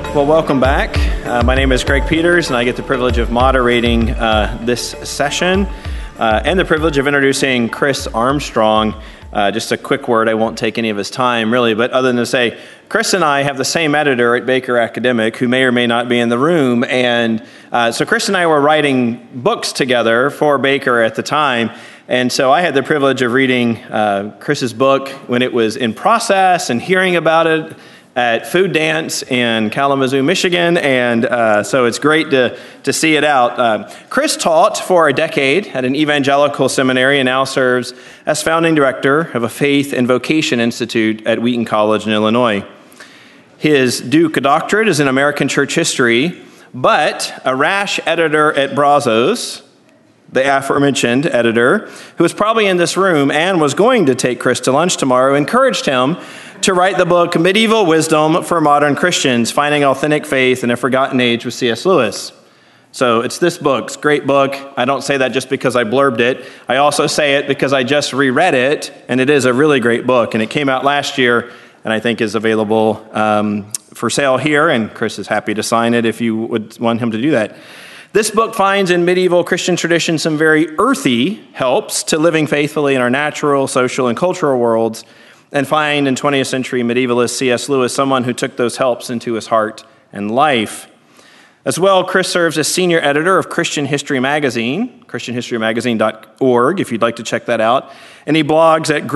Well, welcome back. My name is Greg Peters, and I get the privilege of moderating this session and the privilege of introducing Chris Armstrong. Just a quick word. I won't take any of his time, really, but other than to say, Chris and I have the same editor at Baker Academic who may or may not be in the room, and so Chris and I were writing books together for Baker at the time, and so I had the privilege of reading Chris's book when it was in process and hearing about it at Food Dance in Kalamazoo, Michigan, and so it's great to see it out. Chris taught for a decade at an evangelical seminary and now serves as founding director of a faith and vocation institute at Wheaton College in Illinois. His Duke doctorate is in American church history, but a rash editor at Brazos, the aforementioned editor, who was probably in this room and was going to take Chris to lunch tomorrow, encouraged him to write the book Medieval Wisdom for Modern Christians, Finding Authentic Faith in a Forgotten Age with C.S. Lewis. So it's this book. It's a great book. I don't say that just because I blurbed it. I also say it because I just reread it, and it is a really great book. And it came out last year, and I think is available for sale here, and Chris is happy to sign it if you would want him to do that. This book finds in medieval Christian tradition some very earthy helps to living faithfully in our natural, social, and cultural worlds, and find in 20th century medievalist C.S. Lewis someone who took those helps into his heart and life. As well, Chris serves as senior editor of Christian History Magazine, christianhistorymagazine.org, if you'd like to check that out. And he blogs at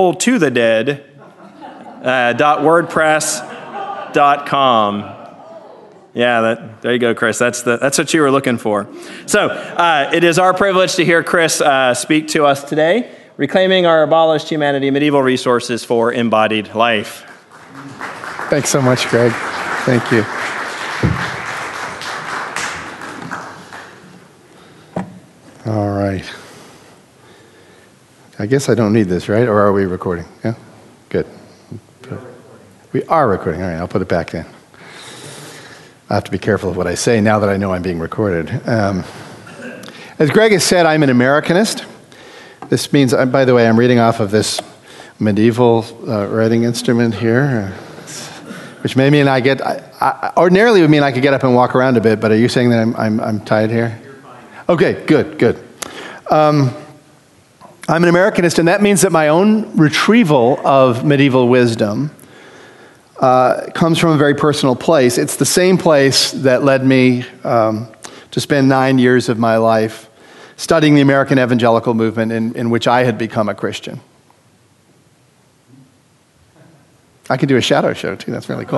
gratefultothedead.wordpress.com. Yeah, there you go, Chris. That's what you were looking for. So it is our privilege to hear Chris speak to us today, Reclaiming Our Abolished Humanity, Medieval Resources for Embodied Life. Thanks so much, Greg. Thank you. All right. I guess I don't need this, right? Or are we recording? Yeah? Good. We are recording. All right, I'll put it back then. I have to be careful of what I say now that I know I'm being recorded. As Greg has said, I'm an Americanist. This means, by the way, I'm reading off of this medieval writing instrument here, which may mean ordinarily would mean I could get up and walk around a bit, but are you saying that I'm tied here? You're fine. Okay, good. I'm an Americanist, and that means that my own retrieval of medieval wisdom comes from a very personal place. It's the same place that led me to spend 9 years of my life studying the American evangelical movement in which I had become a Christian. I could do a shadow show too, that's really cool.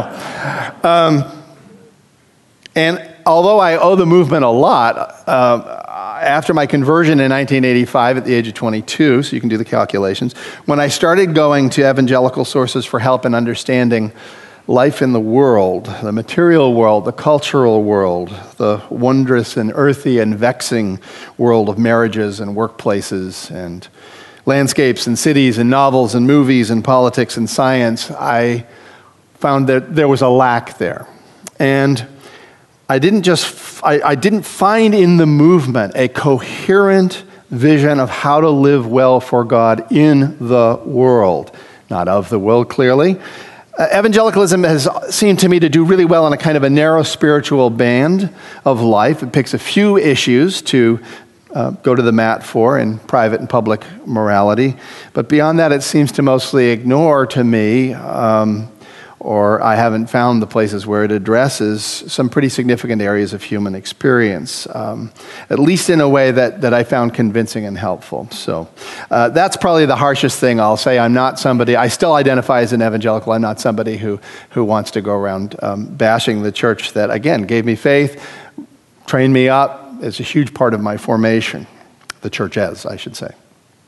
And although I owe the movement a lot, after my conversion in 1985 at the age of 22, so you can do the calculations, when I started going to evangelical sources for help in understanding life in the world, the material world, the cultural world, the wondrous and earthy and vexing world of marriages and workplaces and landscapes and cities and novels and movies and politics and science, I found that there was a lack there. And I didn't find in the movement a coherent vision of how to live well for God in the world. Not of the world, clearly. Evangelicalism has seemed to me to do really well in a kind of a narrow spiritual band of life. It picks a few issues to go to the mat for in private and public morality. But beyond that, it seems to mostly ignore, to me, or I haven't found the places where it addresses some pretty significant areas of human experience, at least in a way that I found convincing and helpful. So that's probably the harshest thing I'll say. I'm not somebody, I still identify as an evangelical. I'm not somebody who wants to go around bashing the church that, again, gave me faith, trained me up. It's a huge part of my formation, the church as, I should say.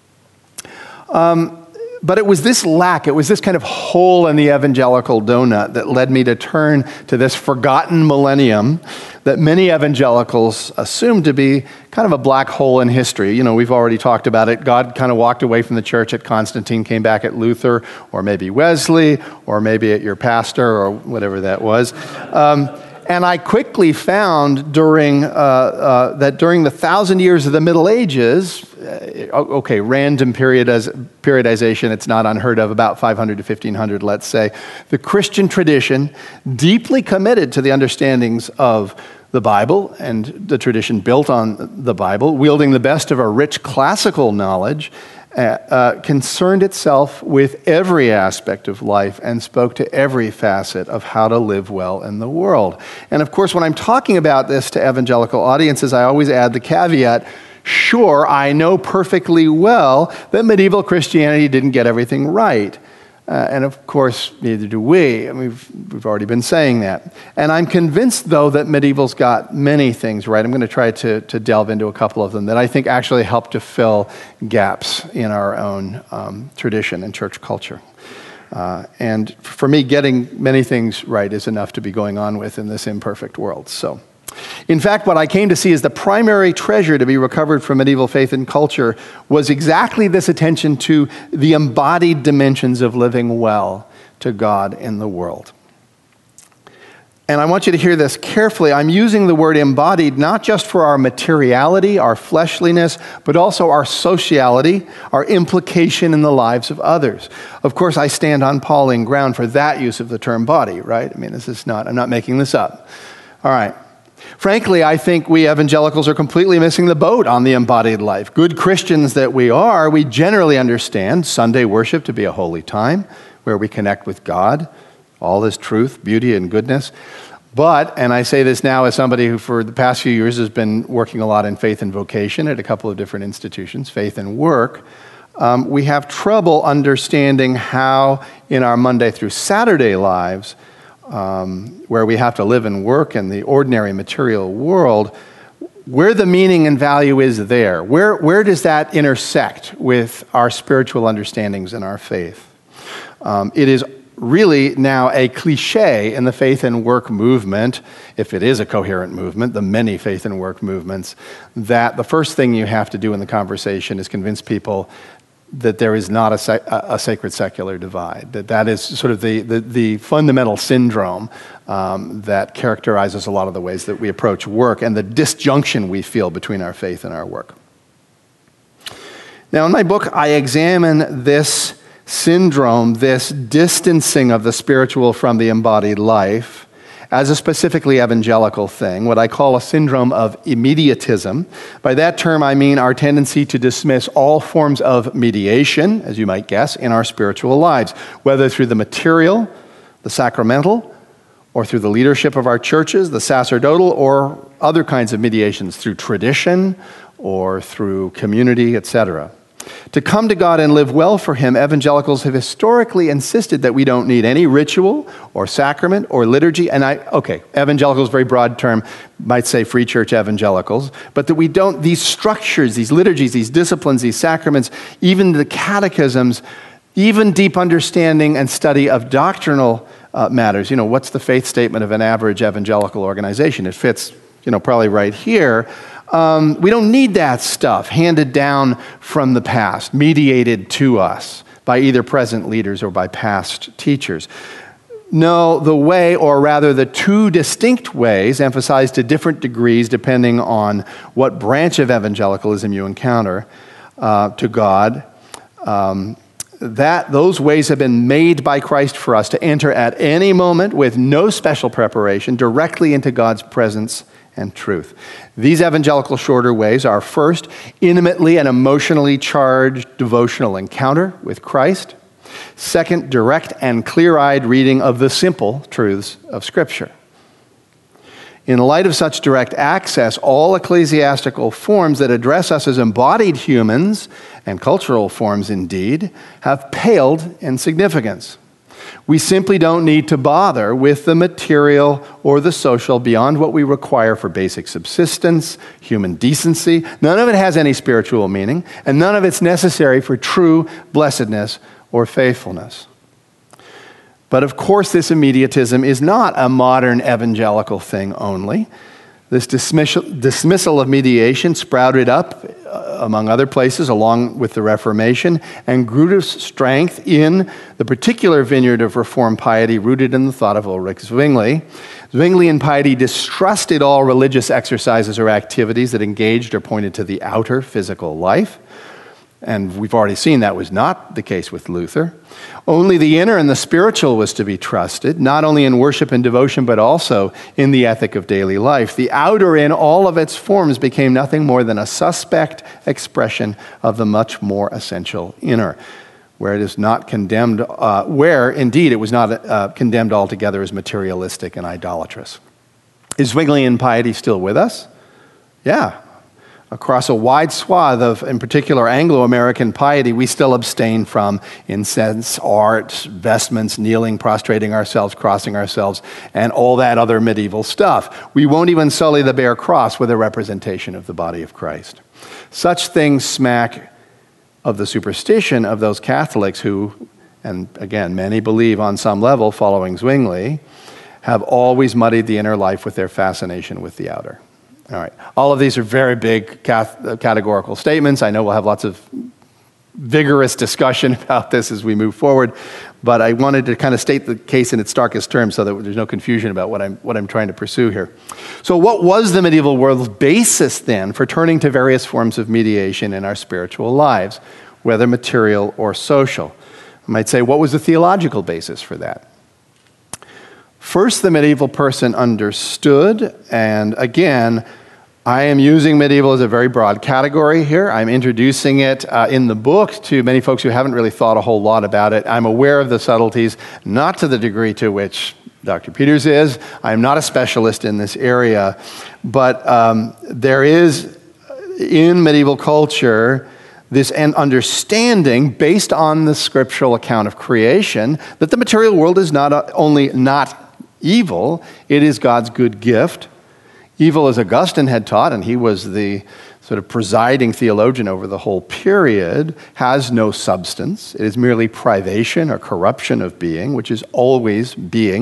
But it was this lack, it was this kind of hole in the evangelical donut that led me to turn to this forgotten millennium that many evangelicals assume to be kind of a black hole in history. You know, we've already talked about it. God kind of walked away from the church at Constantine, came back at Luther, or maybe Wesley, or maybe at your pastor, or whatever that was. And I quickly found that during the 1,000 years of the Middle Ages, random periodization, it's not unheard of, about 500 to 1500, let's say, the Christian tradition deeply committed to the understandings of the Bible and the tradition built on the Bible, wielding the best of a rich classical knowledge, concerned itself with every aspect of life and spoke to every facet of how to live well in the world. And of course, when I'm talking about this to evangelical audiences, I always add the caveat, sure, I know perfectly well that medieval Christianity didn't get everything right. And of course, neither do we. And we've already been saying that. And I'm convinced, though, that medieval's got many things right. I'm going to try to delve into a couple of them that I think actually help to fill gaps in our own tradition and church culture. And for me, getting many things right is enough to be going on with in this imperfect world. So, in fact, what I came to see as the primary treasure to be recovered from medieval faith and culture was exactly this attention to the embodied dimensions of living well to God in the world. And I want you to hear this carefully. I'm using the word embodied not just for our materiality, our fleshliness, but also our sociality, our implication in the lives of others. Of course, I stand on Pauline ground for that use of the term body, right? I mean, I'm not making this up. All right. Frankly, I think we evangelicals are completely missing the boat on the embodied life. Good Christians that we are, we generally understand Sunday worship to be a holy time where we connect with God, all His truth, beauty, and goodness. But, and I say this now as somebody who for the past few years has been working a lot in faith and vocation at a couple of different institutions, faith and work, we have trouble understanding how in our Monday through Saturday lives, where we have to live and work in the ordinary material world, where the meaning and value is there. Where does that intersect with our spiritual understandings and our faith? It is really now a cliche in the faith and work movement, if it is a coherent movement, the many faith and work movements, that the first thing you have to do in the conversation is convince people that there is not a sacred secular divide, that is sort of the fundamental syndrome that characterizes a lot of the ways that we approach work and the disjunction we feel between our faith and our work. Now, in my book, I examine this syndrome, this distancing of the spiritual from the embodied life, as a specifically evangelical thing, what I call a syndrome of immediatism. By that term, I mean our tendency to dismiss all forms of mediation, as you might guess, in our spiritual lives, whether through the material, the sacramental, or through the leadership of our churches, the sacerdotal, or other kinds of mediations through tradition or through community, etc. To come to God and live well for Him, evangelicals have historically insisted that we don't need any ritual or sacrament or liturgy. And evangelicals, very broad term, might say free church evangelicals, but that we don't, these structures, these liturgies, these disciplines, these sacraments, even the catechisms, even deep understanding and study of doctrinal matters. What's the faith statement of an average evangelical organization? It fits, probably right here. We don't need that stuff handed down from the past, mediated to us by either present leaders or by past teachers. No, the way, or rather the two distinct ways, emphasized to different degrees depending on what branch of evangelicalism you encounter, to God, those ways have been made by Christ for us to enter at any moment with no special preparation directly into God's presence and truth. These evangelical shorter ways are first, intimately and emotionally charged devotional encounter with Christ. Second, direct and clear-eyed reading of the simple truths of Scripture. In light of such direct access, all ecclesiastical forms that address us as embodied humans, and cultural forms indeed, have paled in significance. We simply don't need to bother with the material or the social beyond what we require for basic subsistence, human decency. None of it has any spiritual meaning, and none of it's necessary for true blessedness or faithfulness. But of course, this immediatism is not a modern evangelical thing only. This dismissal of mediation sprouted up, among other places, along with the Reformation, and grew to strength in the particular vineyard of Reformed piety rooted in the thought of Ulrich Zwingli. Zwinglian piety distrusted all religious exercises or activities that engaged or pointed to the outer physical life. And we've already seen that was not the case with Luther. Only the inner and the spiritual was to be trusted, not only in worship and devotion, but also in the ethic of daily life. The outer, in all of its forms, became nothing more than a suspect expression of the much more essential inner, where it is not condemned, where indeed it was not condemned altogether as materialistic and idolatrous. Is Zwinglian piety still with us? Yeah. Across a wide swath of, in particular, Anglo-American piety, we still abstain from incense, art, vestments, kneeling, prostrating ourselves, crossing ourselves, and all that other medieval stuff. We won't even sully the bare cross with a representation of the body of Christ. Such things smack of the superstition of those Catholics who, and again, many believe on some level, following Zwingli, have always muddied the inner life with their fascination with the outer. All right. All of these are very big categorical statements. I know we'll have lots of vigorous discussion about this as we move forward, but I wanted to kind of state the case in its starkest terms so that there's no confusion about what I'm trying to pursue here. So what was the medieval world's basis then for turning to various forms of mediation in our spiritual lives, whether material or social? I might say, what was the theological basis for that? First, the medieval person understood, and again, I am using medieval as a very broad category here. I'm introducing it in the book to many folks who haven't really thought a whole lot about it. I'm aware of the subtleties, not to the degree to which Dr. Peters is. I'm not a specialist in this area, but there is, in medieval culture, this understanding based on the scriptural account of creation that the material world is not only not evil, it is God's good gift. Evil, as Augustine had taught, and he was the sort of presiding theologian over the whole period, has no substance. It is merely privation or corruption of being, which is always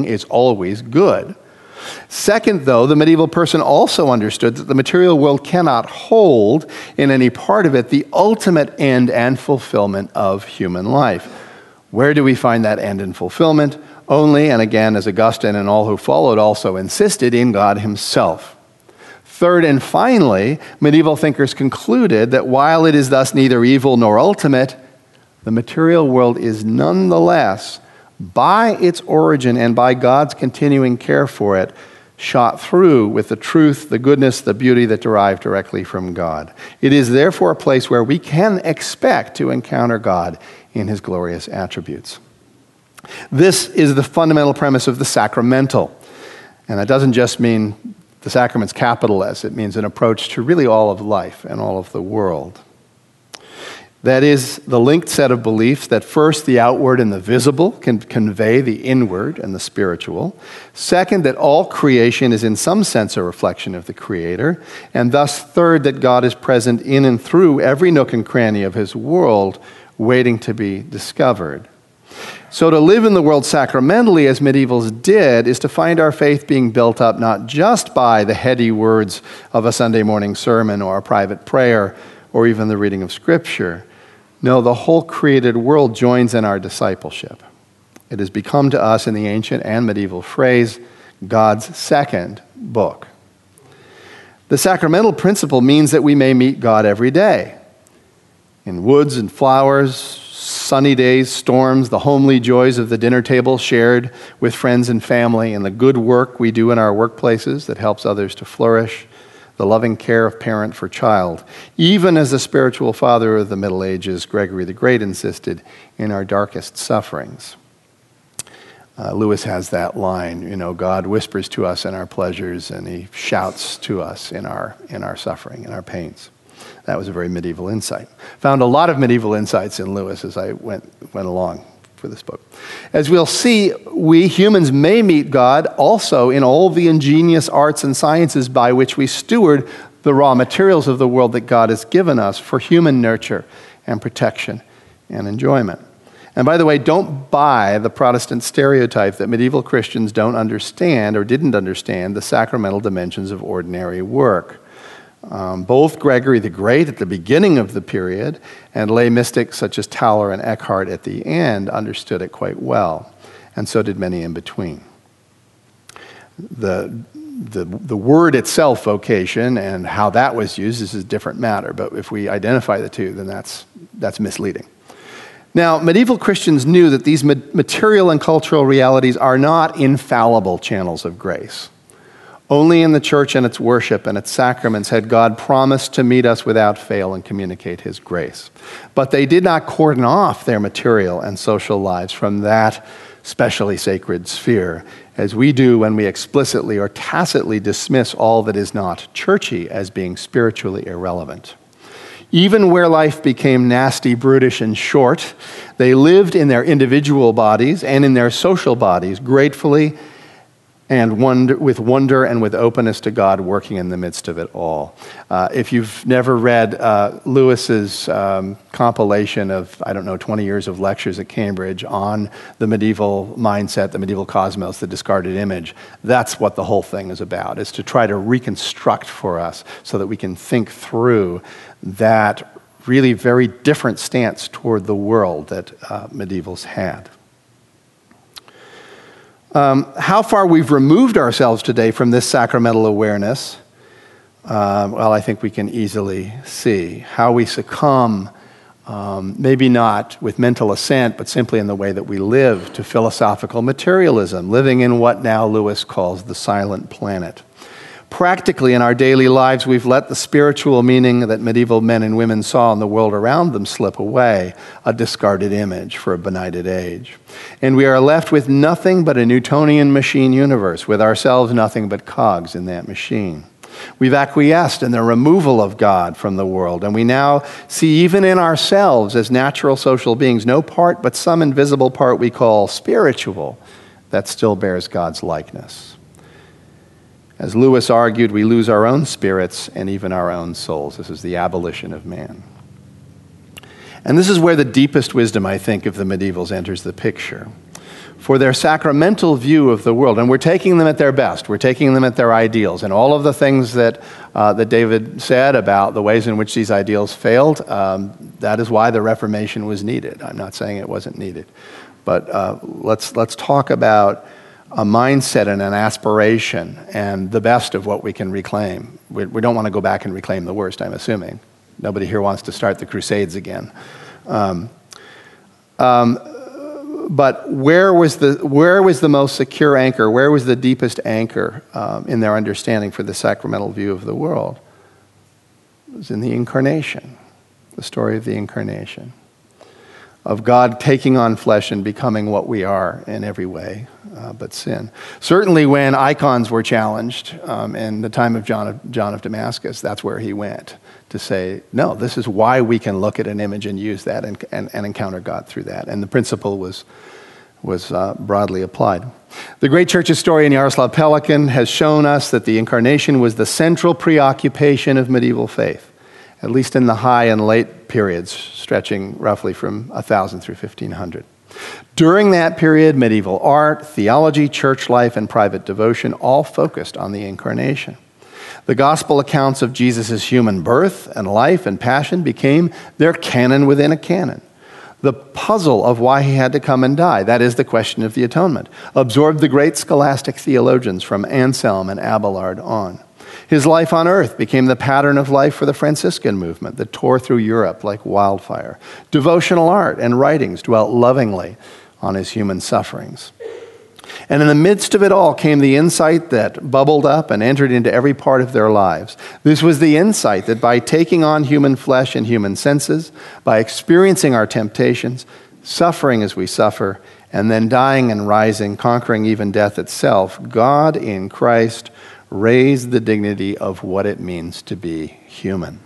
good. Second, though, the medieval person also understood that the material world cannot hold in any part of it the ultimate end and fulfillment of human life. Where do we find that end and fulfillment? Only, and again, as Augustine and all who followed also insisted, in God himself. Third and finally, medieval thinkers concluded that while it is thus neither evil nor ultimate, the material world is nonetheless, by its origin and by God's continuing care for it, shot through with the truth, the goodness, the beauty that derive directly from God. It is therefore a place where we can expect to encounter God in his glorious attributes. This is the fundamental premise of the sacramental. And that doesn't just mean the sacraments capital S. It means an approach to really all of life and all of the world. That is the linked set of beliefs that first, the outward and the visible can convey the inward and the spiritual. Second, that all creation is in some sense a reflection of the Creator. And thus, third, that God is present in and through every nook and cranny of his world, waiting to be discovered. So to live in the world sacramentally, as medievals did, is to find our faith being built up not just by the heady words of a Sunday morning sermon or a private prayer or even the reading of Scripture. No, the whole created world joins in our discipleship. It has become to us, in the ancient and medieval phrase, God's second book. The sacramental principle means that we may meet God every day. In woods and flowers, sunny days, storms, the homely joys of the dinner table shared with friends and family, and the good work we do in our workplaces that helps others to flourish, the loving care of parent for child, even as the spiritual father of the Middle Ages, Gregory the Great, insisted, in our darkest sufferings. Lewis has that line, God whispers to us in our pleasures, and he shouts to us in our suffering, in our pains. That was a very medieval insight. Found a lot of medieval insights in Lewis as I went along for this book. As we'll see, we humans may meet God also in all the ingenious arts and sciences by which we steward the raw materials of the world that God has given us for human nurture and protection and enjoyment. And by the way, don't buy the Protestant stereotype that medieval Christians don't understand or didn't understand the sacramental dimensions of ordinary work. Both Gregory the Great at the beginning of the period and lay mystics such as Tauler and Eckhart at the end understood it quite well, and so did many in between. The word itself, vocation, and how that was used is a different matter, but if we identify the two, then that's misleading. Now, medieval Christians knew that these material and cultural realities are not infallible channels of grace. Only in the church and its worship and its sacraments had God promised to meet us without fail and communicate his grace. But they did not cordon off their material and social lives from that specially sacred sphere, as we do when we explicitly or tacitly dismiss all that is not churchy as being spiritually irrelevant. Even where life became nasty, brutish, and short, they lived in their individual bodies and in their social bodies gratefully and with wonder and with openness to God working in the midst of it all. If you've never read Lewis's compilation of, 20 years of lectures at Cambridge on the medieval mindset, the medieval cosmos, the discarded image, that's what the whole thing is about, is to try to reconstruct for us so that we can think through that really very different stance toward the world that medievals had. How far we've removed ourselves today from this sacramental awareness, I think we can easily see how we succumb, maybe not with mental assent, but simply in the way that we live, to philosophical materialism, living in what now Lewis calls the silent planet. Practically in our daily lives, we've let the spiritual meaning that medieval men and women saw in the world around them slip away, a discarded image for a benighted age. And we are left with nothing but a Newtonian machine universe, with ourselves nothing but cogs in that machine. We've acquiesced in the removal of God from the world, and we now see even in ourselves as natural social beings no part but some invisible part we call spiritual that still bears God's likeness. As Lewis argued, we lose our own spirits and even our own souls. This is the abolition of man. And this is where the deepest wisdom, I think, of the medievals enters the picture. For their sacramental view of the world, and we're taking them at their best, we're taking them at their ideals, and all of the things that David said about the ways in which these ideals failed, that is why the Reformation was needed. I'm not saying it wasn't needed. But let's talk about a mindset and an aspiration and the best of what we can reclaim. We don't want to go back and reclaim the worst, I'm assuming. Nobody here wants to start the Crusades again. But where was the most secure anchor? Where was the deepest anchor in their understanding for the sacramental view of the world? It was in the Incarnation, the story of the Incarnation, of God taking on flesh and becoming what we are in every way but sin. Certainly when icons were challenged in the time of John of Damascus, that's where he went to say, no, this is why we can look at an image and use that and encounter God through that. And the principle was broadly applied. The great church historian Jaroslav Pelikan has shown us that the Incarnation was the central preoccupation of medieval faith, at least in the high and late periods, stretching roughly from 1000 through 1500. During that period, medieval art, theology, church life, and private devotion all focused on the Incarnation. The gospel accounts of Jesus' human birth and life and passion became their canon within a canon. The puzzle of why he had to come and die, that is the question of the atonement, absorbed the great scholastic theologians from Anselm and Abelard on. His life on earth became the pattern of life for the Franciscan movement that tore through Europe like wildfire. Devotional art and writings dwelt lovingly on his human sufferings. And in the midst of it all came the insight that bubbled up and entered into every part of their lives. This was the insight that by taking on human flesh and human senses, by experiencing our temptations, suffering as we suffer, and then dying and rising, conquering even death itself, God in Christ raised the dignity of what it means to be human.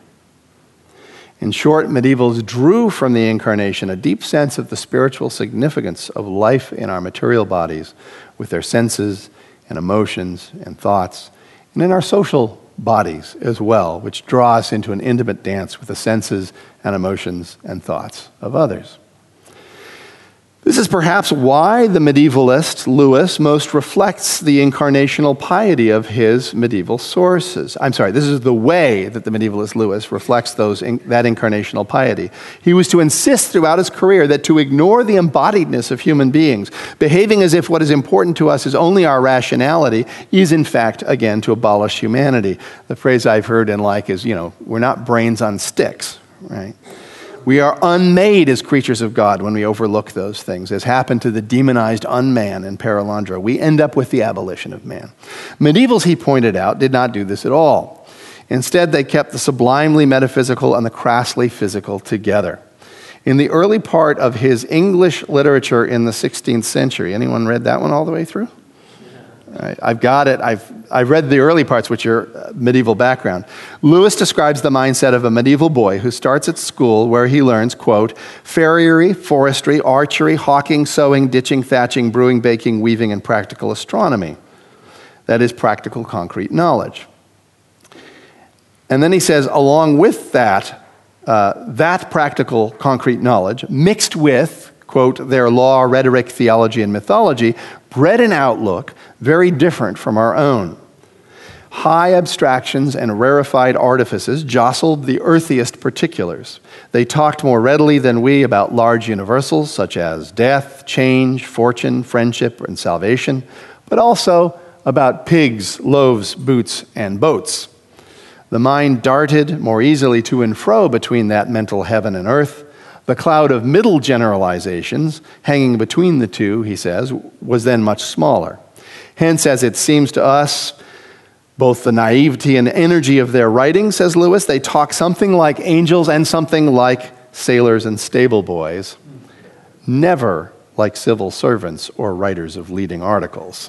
In short, medievals drew from the Incarnation a deep sense of the spiritual significance of life in our material bodies with their senses and emotions and thoughts, and in our social bodies as well, which draw us into an intimate dance with the senses and emotions and thoughts of others. This is perhaps why the medievalist Lewis most reflects the incarnational piety of his medieval sources. This is the way that the medievalist Lewis reflects that incarnational piety. He was to insist throughout his career that to ignore the embodiedness of human beings, behaving as if what is important to us is only our rationality, is in fact, again, to abolish humanity. The phrase I've heard and like is, we're not brains on sticks, right? We are unmade as creatures of God when we overlook those things, as happened to the demonized unman in Perelandra. We end up with the abolition of man. Medievals, he pointed out, did not do this at all. Instead, they kept the sublimely metaphysical and the crassly physical together. In the early part of his English literature in the 16th century, anyone read that one all the way through? I've got it. I've read the early parts, which are medieval background. Lewis describes the mindset of a medieval boy who starts at school where he learns, quote, farriery, forestry, archery, hawking, sowing, ditching, thatching, brewing, baking, weaving, and practical astronomy. That is practical, concrete knowledge. And then he says, along with that practical, concrete knowledge, mixed with, quote, their law, rhetoric, theology, and mythology, bred an outlook very different from our own. High abstractions and rarefied artifices jostled the earthiest particulars. They talked more readily than we about large universals such as death, change, fortune, friendship, and salvation, but also about pigs, loaves, boots, and boats. The mind darted more easily to and fro between that mental heaven and earth. The cloud of middle generalizations hanging between the two, he says, was then much smaller. Hence, as it seems to us, both the naivety and energy of their writing, says Lewis, they talk something like angels and something like sailors and stable boys, never like civil servants or writers of leading articles.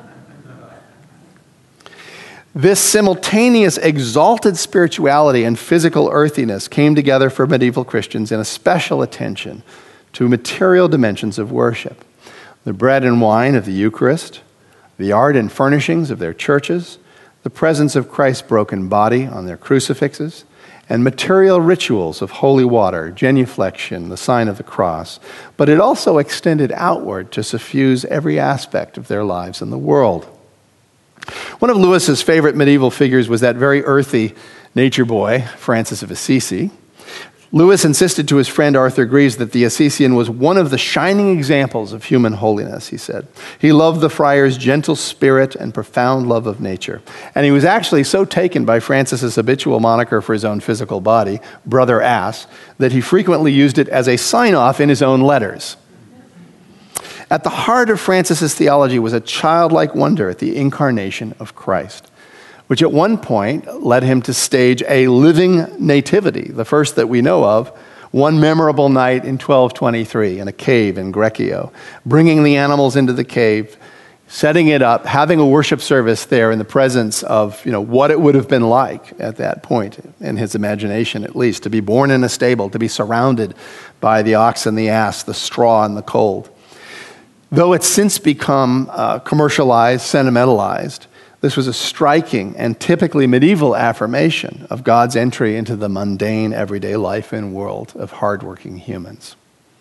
This simultaneous exalted spirituality and physical earthiness came together for medieval Christians in a special attention to material dimensions of worship. The bread and wine of the Eucharist, the art and furnishings of their churches, the presence of Christ's broken body on their crucifixes, and material rituals of holy water, genuflection, the sign of the cross. But it also extended outward to suffuse every aspect of their lives in the world. One of Lewis's favorite medieval figures was that very earthy nature boy, Francis of Assisi. Lewis insisted to his friend Arthur Greaves that the Assisian was one of the shining examples of human holiness, he said. He loved the friar's gentle spirit and profound love of nature. And he was actually so taken by Francis's habitual moniker for his own physical body, Brother Ass, that he frequently used it as a sign-off in his own letters. At the heart of Francis's theology was a childlike wonder at the incarnation of Christ, which at one point led him to stage a living nativity, the first that we know of, one memorable night in 1223 in a cave in Greccio, bringing the animals into the cave, setting it up, having a worship service there in the presence of, what it would have been like at that point, in his imagination at least, to be born in a stable, to be surrounded by the ox and the ass, the straw and the cold. Though it's since become commercialized, sentimentalized, this was a striking and typically medieval affirmation of God's entry into the mundane, everyday life and world of hardworking humans.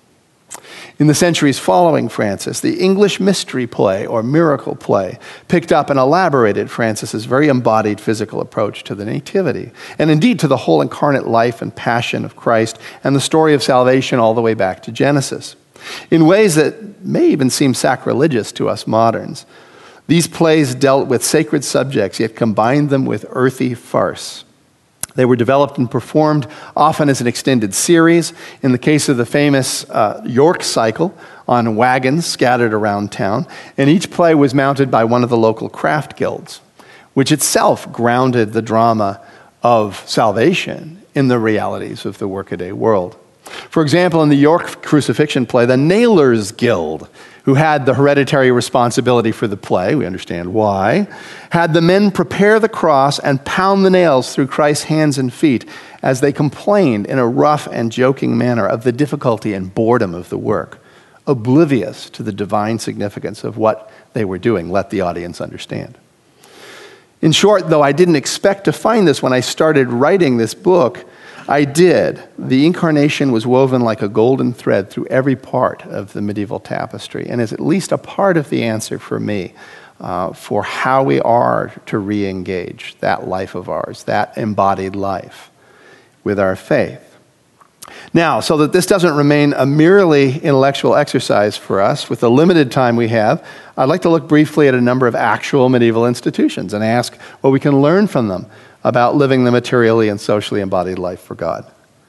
In the centuries following Francis, the English mystery play or miracle play picked up and elaborated Francis's very embodied physical approach to the Nativity, and indeed to the whole incarnate life and passion of Christ and the story of salvation all the way back to Genesis. In ways that may even seem sacrilegious to us moderns, these plays dealt with sacred subjects, yet combined them with earthy farce. They were developed and performed often as an extended series. In the case of the famous York Cycle, on wagons scattered around town, and each play was mounted by one of the local craft guilds, which itself grounded the drama of salvation in the realities of the workaday world. For example, in the York crucifixion play, the Nailers Guild, who had the hereditary responsibility for the play, we understand why, had the men prepare the cross and pound the nails through Christ's hands and feet as they complained in a rough and joking manner of the difficulty and boredom of the work, oblivious to the divine significance of what they were doing, let the audience understand. In short, though I didn't expect to find this when I started writing this book, I did. The incarnation was woven like a golden thread through every part of the medieval tapestry, and is at least a part of the answer for me for how we are to re-engage that life of ours, that embodied life, with our faith. Now, so that this doesn't remain a merely intellectual exercise for us, with the limited time we have, I'd like to look briefly at a number of actual medieval institutions and ask what we can learn from them about living the materially and socially embodied life for God.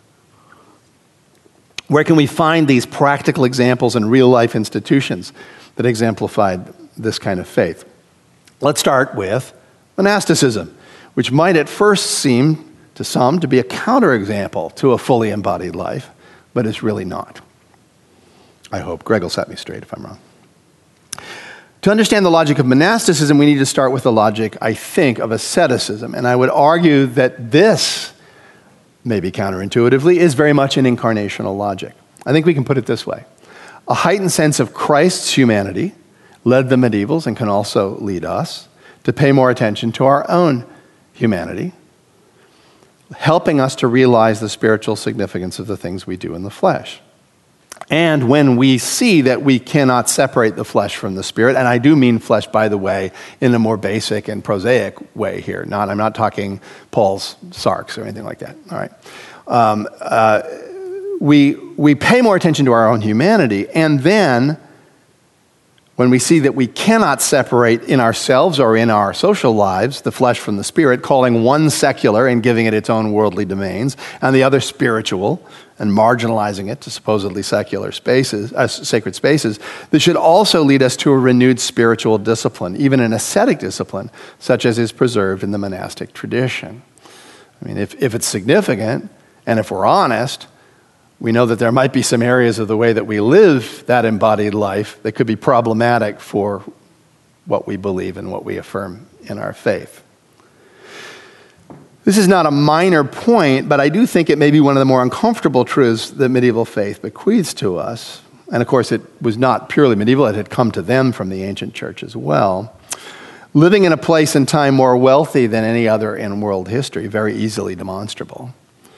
Where can we find these practical examples in real-life institutions that exemplified this kind of faith? Let's start with monasticism, which might at first seem to some to be a counterexample to a fully embodied life, but is really not. I hope. Greg will set me straight if I'm wrong. To understand the logic of monasticism, we need to start with the logic, I think, of asceticism. And I would argue that this, maybe counterintuitively, is very much an incarnational logic. I think we can put it this way. A heightened sense of Christ's humanity led the medievals, and can also lead us, to pay more attention to our own humanity, helping us to realize the spiritual significance of the things we do in the flesh. And when we see that we cannot separate the flesh from the spirit, and I do mean flesh, by the way, in a more basic and prosaic way here. I'm not talking Paul's sarks or anything like that. All right. We pay more attention to our own humanity, and then when we see that we cannot separate in ourselves or in our social lives the flesh from the spirit, calling one secular and giving it its own worldly domains, and the other spiritual, and marginalizing it to supposedly secular spaces, sacred spaces, this should also lead us to a renewed spiritual discipline, even an ascetic discipline, such as is preserved in the monastic tradition. I mean, if it's significant, and if we're honest, we know that there might be some areas of the way that we live that embodied life that could be problematic for what we believe and what we affirm in our faith. This is not a minor point, but I do think it may be one of the more uncomfortable truths that medieval faith bequeaths to us. And of course, it was not purely medieval. It had come to them from the ancient church as well. Living in a place and time more wealthy than any other in world history, very easily demonstrable.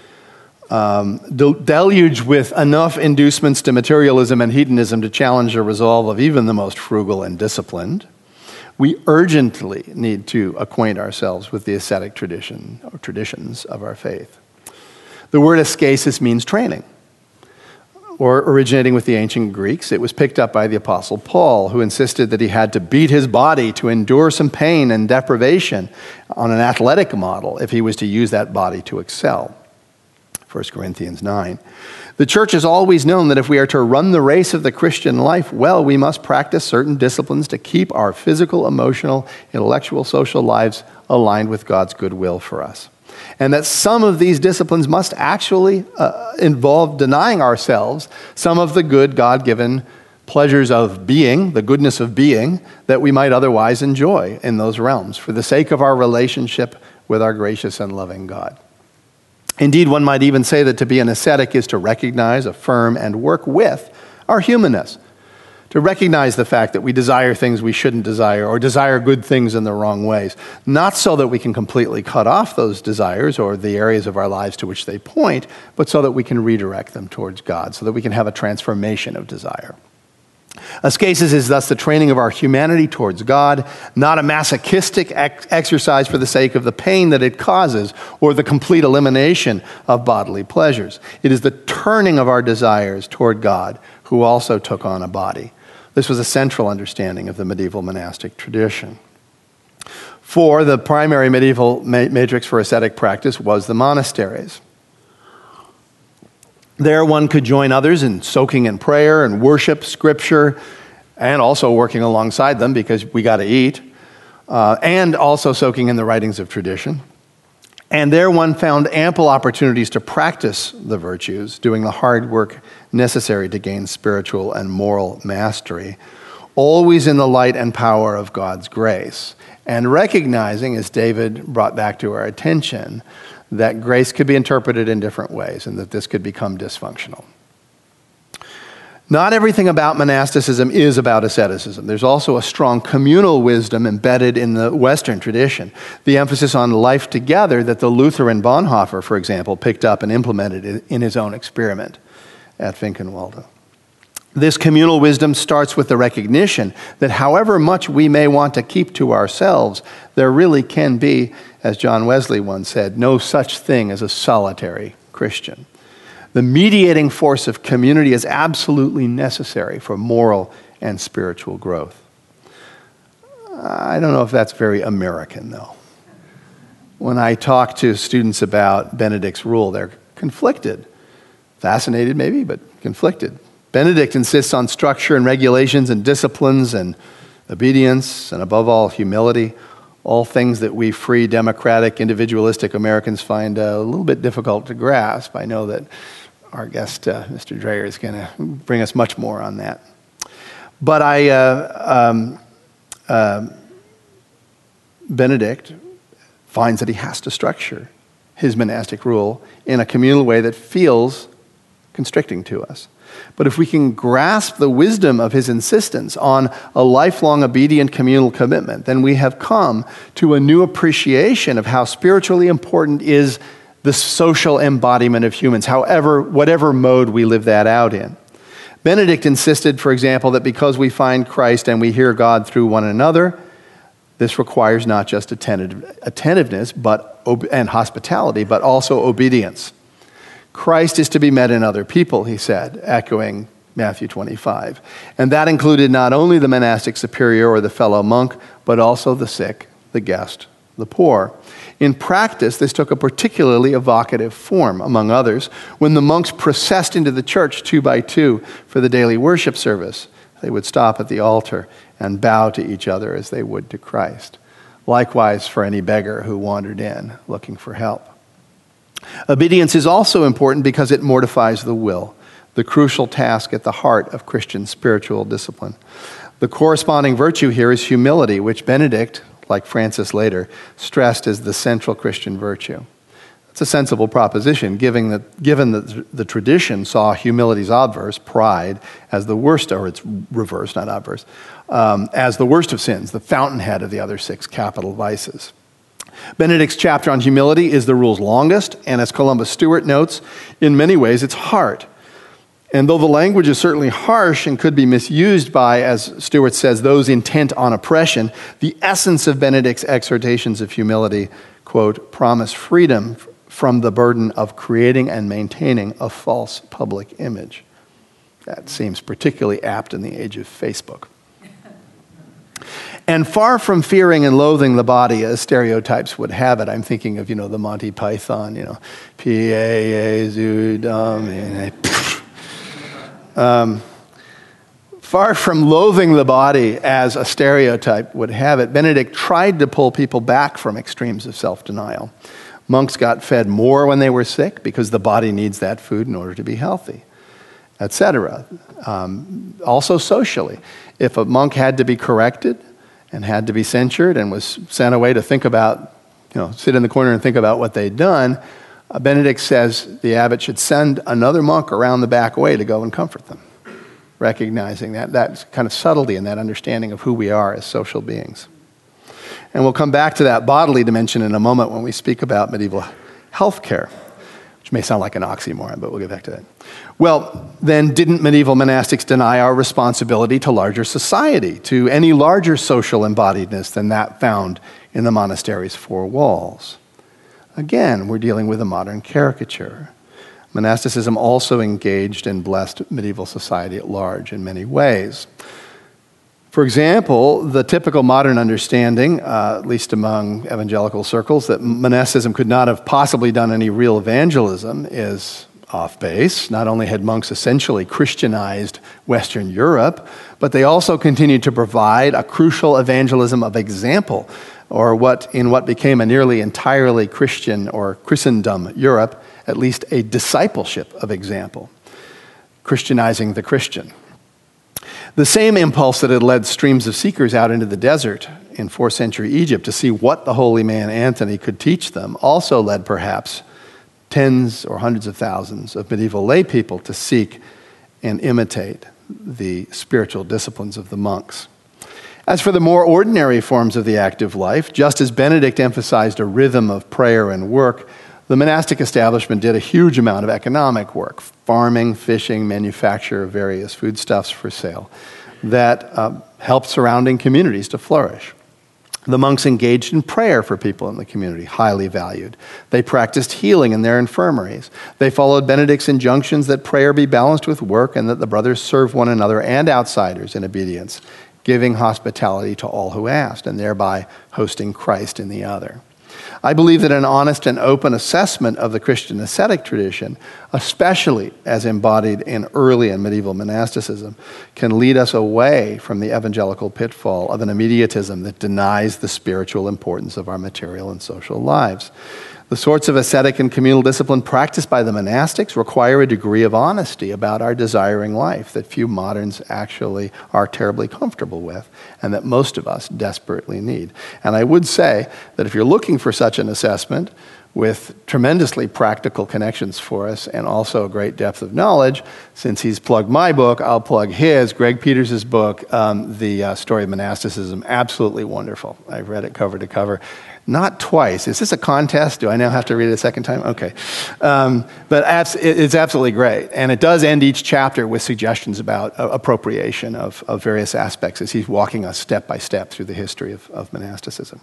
Deluged with enough inducements to materialism and hedonism to challenge the resolve of even the most frugal and disciplined, we urgently need to acquaint ourselves with the ascetic tradition or traditions of our faith. The word ascesis means training, or originating with the ancient Greeks, it was picked up by the Apostle Paul, who insisted that he had to beat his body to endure some pain and deprivation on an athletic model if he was to use that body to excel. 1 Corinthians 9. The church has always known that if we are to run the race of the Christian life well, we must practice certain disciplines to keep our physical, emotional, intellectual, social lives aligned with God's good will for us. And that some of these disciplines must actually involve denying ourselves some of the good God-given pleasures of being, the goodness of being, that we might otherwise enjoy in those realms for the sake of our relationship with our gracious and loving God. Indeed, one might even say that to be an ascetic is to recognize, affirm, and work with our humanness. To recognize the fact that we desire things we shouldn't desire, or desire good things in the wrong ways. Not so that we can completely cut off those desires or the areas of our lives to which they point, but so that we can redirect them towards God, so that we can have a transformation of desire. Ascesis is thus the training of our humanity towards God, not a masochistic exercise for the sake of the pain that it causes or the complete elimination of bodily pleasures. It is the turning of our desires toward God, who also took on a body. This was a central understanding of the medieval monastic tradition. For the primary medieval matrix for ascetic practice was the monasteries. There one could join others in soaking in prayer and worship, scripture, and also working alongside them because we got to eat, and also soaking in the writings of tradition. And there one found ample opportunities to practice the virtues, doing the hard work necessary to gain spiritual and moral mastery, always in the light and power of God's grace, and recognizing, as David brought back to our attention, that grace could be interpreted in different ways and that this could become dysfunctional. Not everything about monasticism is about asceticism. There's also a strong communal wisdom embedded in the Western tradition. The emphasis on life together that the Lutheran Bonhoeffer, for example, picked up and implemented in his own experiment at Finkenwalde. This communal wisdom starts with the recognition that however much we may want to keep to ourselves, there really can be, as John Wesley once said, no such thing as a solitary Christian. The mediating force of community is absolutely necessary for moral and spiritual growth. I don't know if that's very American, though. When I talk to students about Benedict's rule, they're conflicted. Fascinated, maybe, but conflicted. Benedict insists on structure and regulations and disciplines and obedience and, above all, humility, all things that we free, democratic, individualistic Americans find a little bit difficult to grasp. I know that our guest, Mr. Dreyer, is going to bring us much more on that. But Benedict finds that he has to structure his monastic rule in a communal way that feels constricting to us. But if we can grasp the wisdom of his insistence on a lifelong obedient communal commitment, then we have come to a new appreciation of how spiritually important is the social embodiment of humans, whatever mode we live that out in. Benedict insisted, for example, that because we find Christ and we hear God through one another, this requires not just attentiveness and hospitality, but also obedience. Christ is to be met in other people, he said, echoing Matthew 25. And that included not only the monastic superior or the fellow monk, but also the sick, the guest, the poor. In practice, this took a particularly evocative form, among others, when the monks processed into the church 2 by 2 for the daily worship service. They would stop at the altar and bow to each other as they would to Christ. Likewise for any beggar who wandered in looking for help. Obedience is also important because it mortifies the will, the crucial task at the heart of Christian spiritual discipline. The corresponding virtue here is humility, which Benedict, like Francis later, stressed as the central Christian virtue. It's a sensible proposition, given that the tradition saw humility's obverse, pride, as the worst, or its reverse, not obverse, as the worst of sins, the fountainhead of the other 6 capital vices. Benedict's chapter on humility is the rule's longest, and as Columbus Stewart notes, in many ways it's hard. And though the language is certainly harsh and could be misused by, as Stewart says, those intent on oppression, the essence of Benedict's exhortations of humility, quote, promise freedom from the burden of creating and maintaining a false public image. That seems particularly apt in the age of Facebook. And far from fearing and loathing the body as stereotypes would have it, I'm thinking of, the Monty Python, P-A-A-Z-U far from loathing the body as a stereotype would have it, Benedict tried to pull people back from extremes of self-denial. Monks got fed more when they were sick because the body needs that food in order to be healthy, etc. Also socially, if a monk had to be corrected and had to be censured and was sent away to think about, sit in the corner and think about what they'd done, Benedict says the abbot should send another monk around the back way to go and comfort them, recognizing that kind of subtlety and that understanding of who we are as social beings. And we'll come back to that bodily dimension in a moment when we speak about medieval health care, which may sound like an oxymoron, but we'll get back to that. Well, then didn't medieval monastics deny our responsibility to larger society, to any larger social embodiedness than that found in the monastery's 4 walls? Again, we're dealing with a modern caricature. Monasticism also engaged and blessed medieval society at large in many ways. For example, the typical modern understanding, at least among evangelical circles, that monasticism could not have possibly done any real evangelism is off base. Not only had monks essentially Christianized Western Europe, but they also continued to provide a crucial evangelism of example, or what became a nearly entirely Christian or Christendom Europe, at least a discipleship of example, Christianizing the Christian. The same impulse that had led streams of seekers out into the desert in 4th century Egypt to see what the holy man Anthony could teach them also led perhaps tens or hundreds of thousands of medieval lay people to seek and imitate the spiritual disciplines of the monks. As for the more ordinary forms of the active life, just as Benedict emphasized a rhythm of prayer and work, the monastic establishment did a huge amount of economic work, farming, fishing, manufacture of various foodstuffs for sale, that helped surrounding communities to flourish. The monks engaged in prayer for people in the community, highly valued. They practiced healing in their infirmaries. They followed Benedict's injunctions that prayer be balanced with work and that the brothers serve one another and outsiders in obedience, giving hospitality to all who asked, and thereby hosting Christ in the other. I believe that an honest and open assessment of the Christian ascetic tradition, especially as embodied in early and medieval monasticism, can lead us away from the evangelical pitfall of an immediatism that denies the spiritual importance of our material and social lives. The sorts of ascetic and communal discipline practiced by the monastics require a degree of honesty about our desiring life that few moderns actually are terribly comfortable with, and that most of us desperately need. And I would say that if you're looking for such an assessment with tremendously practical connections for us and also a great depth of knowledge, since he's plugged my book, I'll plug his, Greg Peters' book, The Story of Monasticism. Absolutely wonderful. I've read it cover to cover. Not twice. Is this a contest? Do I now have to read it a second time? Okay. But it's absolutely great. And it does end each chapter with suggestions about appropriation of various aspects as he's walking us step by step through the history of monasticism.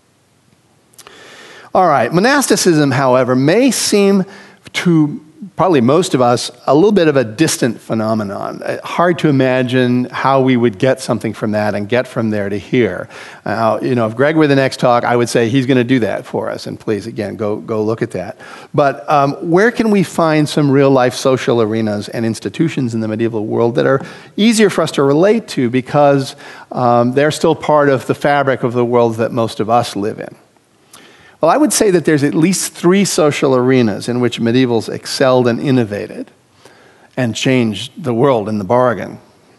All right. Monasticism, however, may seem to probably most of us a little bit of a distant phenomenon. Hard to imagine how we would get something from that and get from there to here. If Greg were the next talk, I would say he's going to do that for us. And please, again, go look at that. But where can we find some real-life social arenas and institutions in the medieval world that are easier for us to relate to because they're still part of the fabric of the world that most of us live in? Well, I would say that there's at least 3 social arenas in which medievals excelled and innovated and changed the world in the bargain.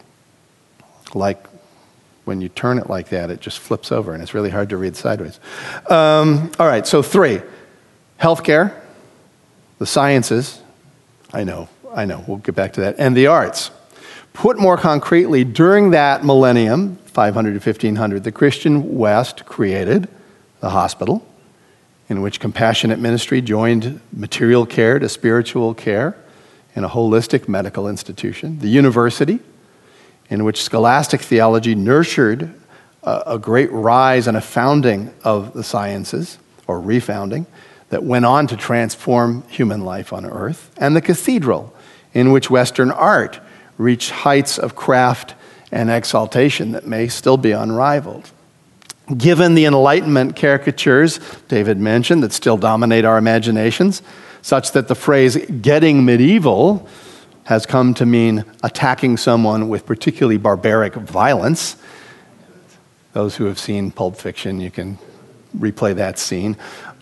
Like when you turn it like that, it just flips over and it's really hard to read sideways. All right, so 3. Healthcare, the sciences, I know, we'll get back to that, and the arts. Put more concretely, during that millennium, 500 to 1500, the Christian West created the hospital, in which compassionate ministry joined material care to spiritual care in a holistic medical institution. The university, in which scholastic theology nurtured a great rise and a founding of the sciences, or refounding, that went on to transform human life on earth. And the cathedral, in which Western art reached heights of craft and exaltation that may still be unrivaled. Given the Enlightenment caricatures David mentioned that still dominate our imaginations, such that the phrase getting medieval has come to mean attacking someone with particularly barbaric violence. Those who have seen Pulp Fiction, you can replay that scene.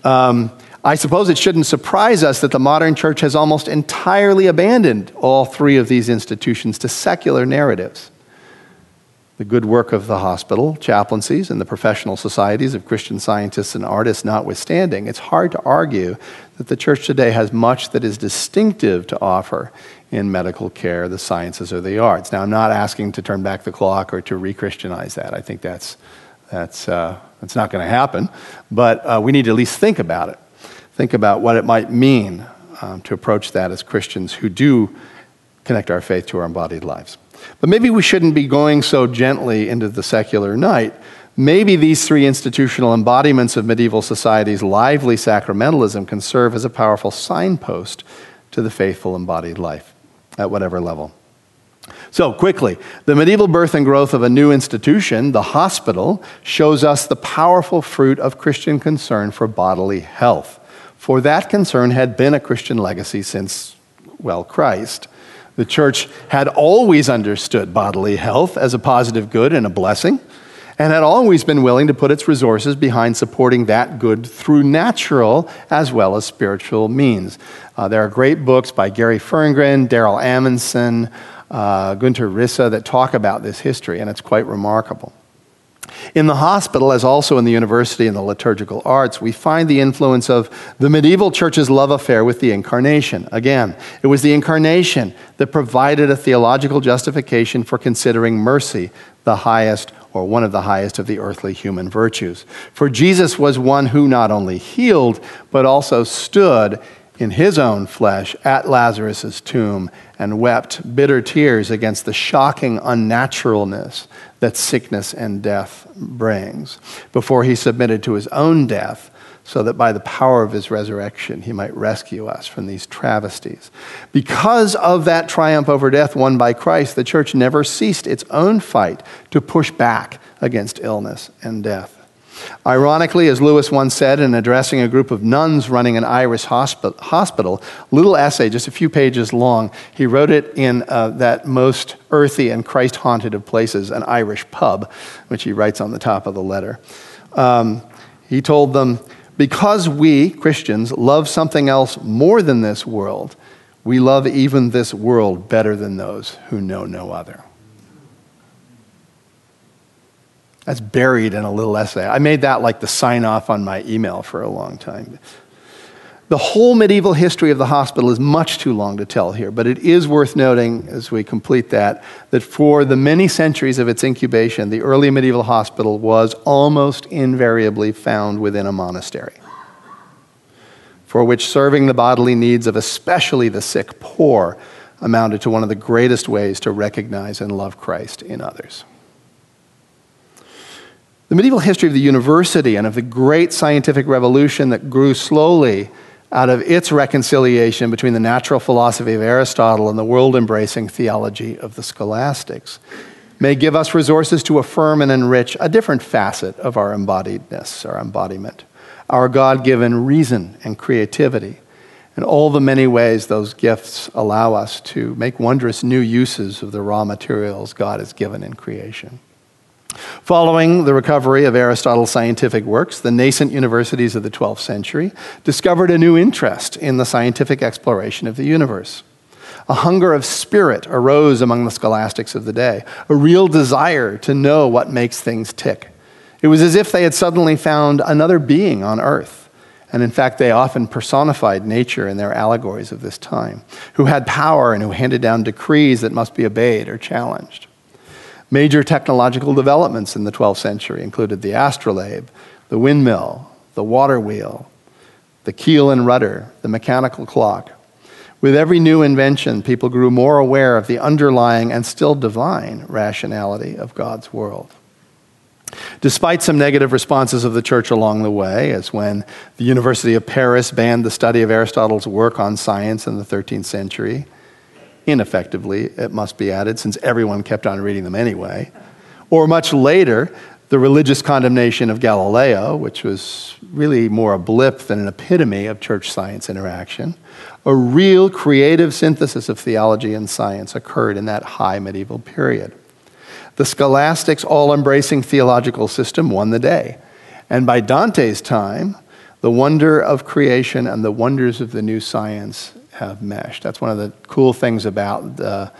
I suppose it shouldn't surprise us that the modern church has almost entirely abandoned all 3 of these institutions to secular narratives. The good work of the hospital, chaplaincies, and the professional societies of Christian scientists and artists notwithstanding, it's hard to argue that the church today has much that is distinctive to offer in medical care, the sciences, or the arts. Now, I'm not asking to turn back the clock or to re-Christianize that. I think that's not going to happen. But we need to at least think about it. Think about what it might mean to approach that as Christians who do connect our faith to our embodied lives. But maybe we shouldn't be going so gently into the secular night. Maybe these 3 institutional embodiments of medieval society's lively sacramentalism can serve as a powerful signpost to the faithful embodied life at whatever level. So quickly, the medieval birth and growth of a new institution, the hospital, shows us the powerful fruit of Christian concern for bodily health. For that concern had been a Christian legacy since, Christ. The church had always understood bodily health as a positive good and a blessing, and had always been willing to put its resources behind supporting that good through natural as well as spiritual means. There are great books by Gary Ferngren, Darrell Amundsen, Günter Risse that talk about this history, and it's quite remarkable. In the hospital, as also in the university and the liturgical arts, we find the influence of the medieval church's love affair with the Incarnation. Again, it was the Incarnation that provided a theological justification for considering mercy the highest or one of the highest of the earthly human virtues. For Jesus was one who not only healed, but also stood in his own flesh at Lazarus' tomb and wept bitter tears against the shocking unnaturalness that sickness and death brings, before he submitted to his own death, so that by the power of his resurrection he might rescue us from these travesties. Because of that triumph over death won by Christ, the church never ceased its own fight to push back against illness and death. Ironically, as Lewis once said in addressing a group of nuns running an Irish hospital, little essay, just a few pages long, he wrote it in that most earthy and Christ-haunted of places, an Irish pub, which he writes on the top of the letter. He told them, "Because we, Christians, love something else more than this world, we love even this world better than those who know no other." That's buried in a little essay. I made that like the sign-off on my email for a long time. The whole medieval history of the hospital is much too long to tell here, but it is worth noting as we complete that for the many centuries of its incubation, the early medieval hospital was almost invariably found within a monastery, for which serving the bodily needs of especially the sick poor amounted to one of the greatest ways to recognize and love Christ in others. The medieval history of the university and of the great scientific revolution that grew slowly out of its reconciliation between the natural philosophy of Aristotle and the world-embracing theology of the scholastics may give us resources to affirm and enrich a different facet of our embodiedness, our embodiment, our God-given reason and creativity, and all the many ways those gifts allow us to make wondrous new uses of the raw materials God has given in creation. Following the recovery of Aristotle's scientific works, the nascent universities of the 12th century discovered a new interest in the scientific exploration of the universe. A hunger of spirit arose among the scholastics of the day, a real desire to know what makes things tick. It was as if they had suddenly found another being on earth, and in fact they often personified nature in their allegories of this time, who had power and who handed down decrees that must be obeyed or challenged. Major technological developments in the 12th century included the astrolabe, the windmill, the water wheel, the keel and rudder, the mechanical clock. With every new invention, people grew more aware of the underlying and still divine rationality of God's world. Despite some negative responses of the church along the way, as when the University of Paris banned the study of Aristotle's work on science in the 13th century, ineffectively, it must be added, since everyone kept on reading them anyway. Or much later, the religious condemnation of Galileo, which was really more a blip than an epitome of church science interaction. A real creative synthesis of theology and science occurred in that high medieval period. The scholastics' all-embracing theological system won the day. And by Dante's time, the wonder of creation and the wonders of the new science have meshed. That's one of the cool things about the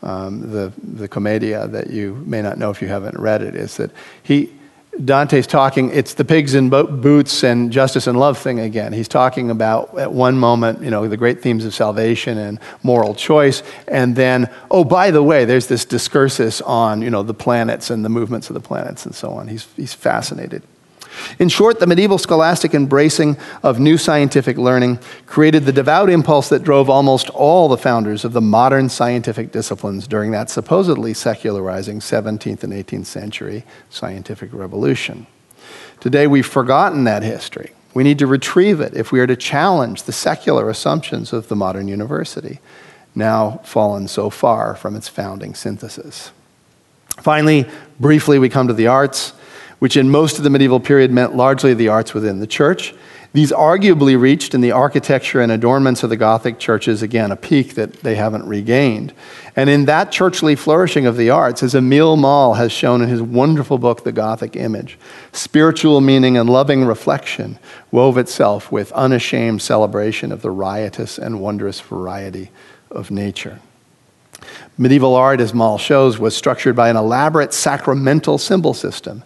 Commedia that you may not know if you haven't read it, is that Dante's talking, it's the pigs in boots and justice and love thing again. He's talking about, at one moment, the great themes of salvation and moral choice, and then, oh, by the way, there's this discursus on, the planets and the movements of the planets and so on. He's fascinated. In short, the medieval scholastic embracing of new scientific learning created the devout impulse that drove almost all the founders of the modern scientific disciplines during that supposedly secularizing 17th and 18th century scientific revolution. Today, we've forgotten that history. We need to retrieve it if we are to challenge the secular assumptions of the modern university, now fallen so far from its founding synthesis. Finally, briefly, we come to the arts, which in most of the medieval period meant largely the arts within the church. These arguably reached in the architecture and adornments of the Gothic churches, again, a peak that they haven't regained. And in that churchly flourishing of the arts, as Emile Mahl has shown in his wonderful book, The Gothic Image, spiritual meaning and loving reflection wove itself with unashamed celebration of the riotous and wondrous variety of nature. Medieval art, as Mahl shows, was structured by an elaborate sacramental symbol system,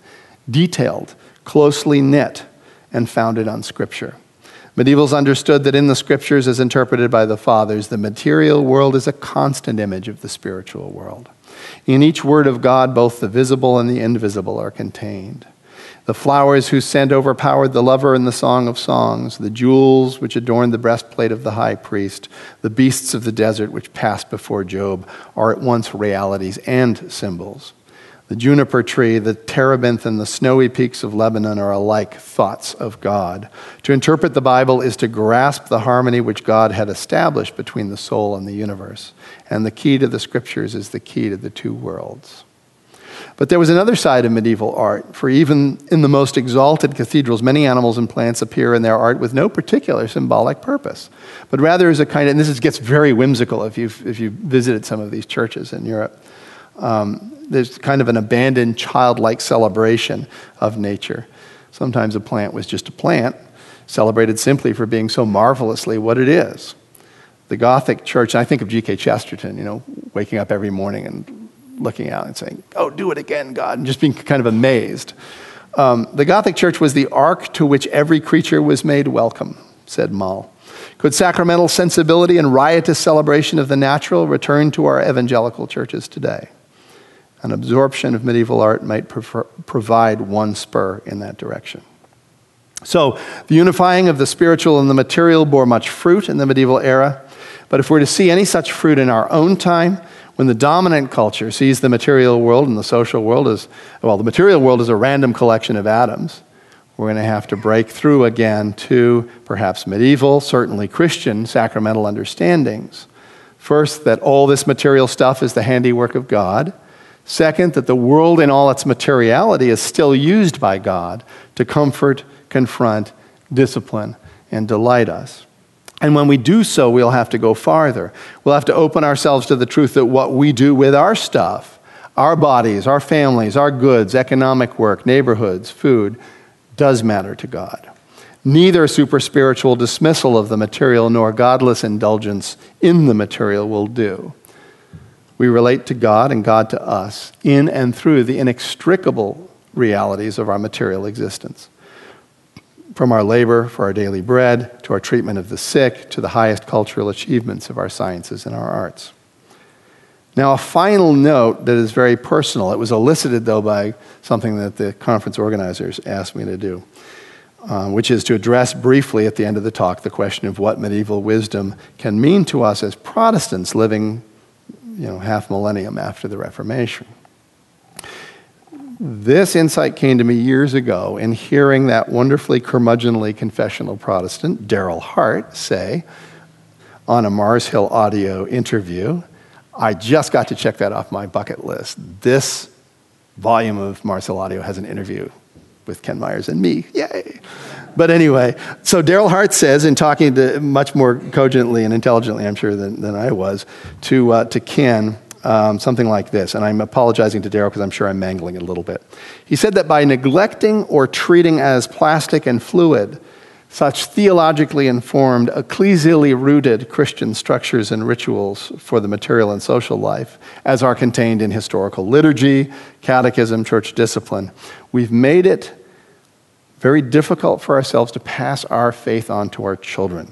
detailed, closely knit, and founded on Scripture. Medievals understood that in the Scriptures, as interpreted by the Fathers, the material world is a constant image of the spiritual world. In each word of God, both the visible and the invisible are contained. The flowers whose scent overpowered the lover in the Song of Songs, the jewels which adorned the breastplate of the high priest, the beasts of the desert which passed before Job, are at once realities and symbols. The juniper tree, the terebinth, and the snowy peaks of Lebanon are alike thoughts of God. To interpret the Bible is to grasp the harmony which God had established between the soul and the universe. And the key to the Scriptures is the key to the two worlds. But there was another side of medieval art, for even in the most exalted cathedrals, many animals and plants appear in their art with no particular symbolic purpose, but rather as a kind of, and this gets very whimsical if you visited some of these churches in Europe, there's kind of an abandoned childlike celebration of nature. Sometimes a plant was just a plant, celebrated simply for being so marvelously what it is. The Gothic church, and I think of G.K. Chesterton, waking up every morning and looking out and saying, "Oh, do it again, God," and just being kind of amazed. The Gothic church was the ark to which every creature was made welcome, said Moll. Could sacramental sensibility and riotous celebration of the natural return to our evangelical churches today? An absorption of medieval art might provide one spur in that direction. So, the unifying of the spiritual and the material bore much fruit in the medieval era, but if we're to see any such fruit in our own time, when the dominant culture sees the material world and the social world as, well, the material world is a random collection of atoms, we're going to have to break through again to perhaps medieval, certainly Christian, sacramental understandings. First, that all this material stuff is the handiwork of God. Second, that the world in all its materiality is still used by God to comfort, confront, discipline, and delight us. And when we do so, we'll have to go farther. We'll have to open ourselves to the truth that what we do with our stuff, our bodies, our families, our goods, economic work, neighborhoods, food, does matter to God. Neither super spiritual dismissal of the material nor godless indulgence in the material will do. We relate to God and God to us in and through the inextricable realities of our material existence. From our labor for our daily bread, to our treatment of the sick, to the highest cultural achievements of our sciences and our arts. Now, a final note that is very personal. It was elicited, though, by something that the conference organizers asked me to do, which is to address briefly at the end of the talk the question of what medieval wisdom can mean to us as Protestants living, half millennium after the Reformation. This insight came to me years ago in hearing that wonderfully curmudgeonly confessional Protestant, Daryl Hart, say on a Mars Hill audio interview, I just got to check that off my bucket list. This volume of Mars Hill audio has an interview with Ken Myers and me. Yay! But anyway, so Daryl Hart says, in talking to much more cogently and intelligently, I'm sure, than I was, to Ken, something like this, and I'm apologizing to Daryl because I'm sure I'm mangling it a little bit. He said that by neglecting or treating as plastic and fluid such theologically informed, ecclesially rooted Christian structures and rituals for the material and social life, as are contained in historical liturgy, catechism, church discipline, we've made it very difficult for ourselves to pass our faith on to our children.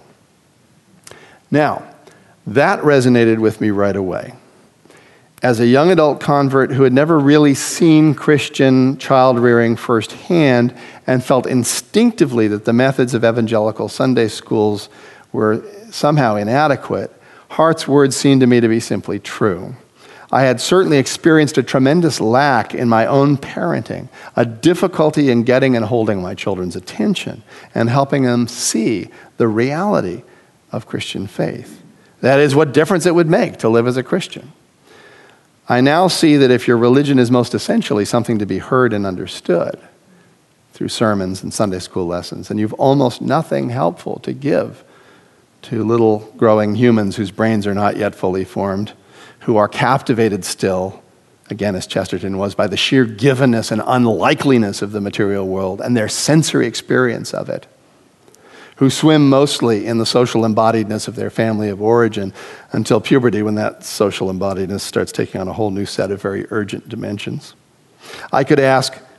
Now, that resonated with me right away. As a young adult convert who had never really seen Christian child rearing firsthand and felt instinctively that the methods of evangelical Sunday schools were somehow inadequate, Hart's words seemed to me to be simply true. I had certainly experienced a tremendous lack in my own parenting, a difficulty in getting and holding my children's attention and helping them see the reality of Christian faith. That is, what difference it would make to live as a Christian. I now see that if your religion is most essentially something to be heard and understood through sermons and Sunday school lessons, and you've almost nothing helpful to give to little growing humans whose brains are not yet fully formed, who are captivated still, again as Chesterton was, by the sheer givenness and unlikeliness of the material world and their sensory experience of it, who swim mostly in the social embodiedness of their family of origin until puberty, when that social embodiedness starts taking on a whole new set of very urgent dimensions. I could ask,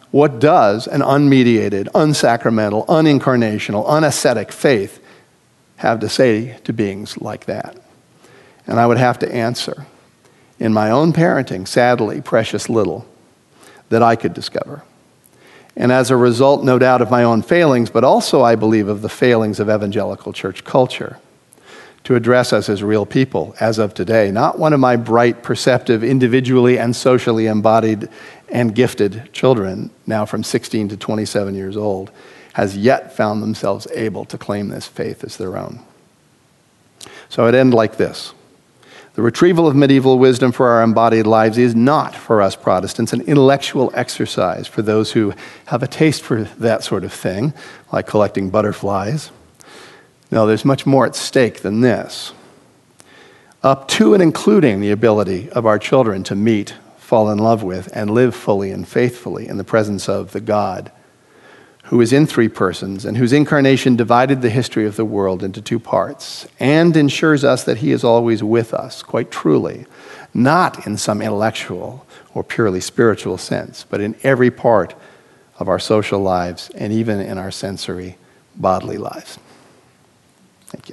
What does an unmediated, unsacramental, unincarnational, unascetic faith have to say to beings like that? And I would have to answer, in my own parenting, sadly, precious little that I could discover. And as a result, no doubt, of my own failings, but also, I believe, of the failings of evangelical church culture to address us as real people as of today. Not one of my bright, perceptive, individually and socially embodied and gifted children, now from 16 to 27 years old, has yet found themselves able to claim this faith as their own. So I'd end like this. The retrieval of medieval wisdom for our embodied lives is not, for us Protestants, an intellectual exercise for those who have a taste for that sort of thing, like collecting butterflies. No, there's much more at stake than this. Up to and including the ability of our children to meet, fall in love with, and live fully and faithfully in the presence of the God who is in three persons and whose incarnation divided the history of the world into two parts and ensures us that he is always with us, quite truly, not in some intellectual or purely spiritual sense, but in every part of our social lives and even in our sensory bodily lives. Thank you.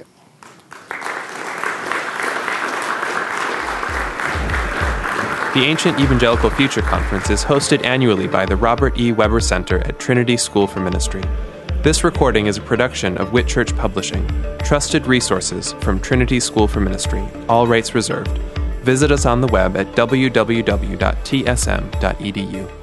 The Ancient Evangelical Future Conference is hosted annually by the Robert E. Weber Center at Trinity School for Ministry. This recording is a production of Whitchurch Publishing. Trusted resources from Trinity School for Ministry. All rights reserved. Visit us on the web at www.tsm.edu.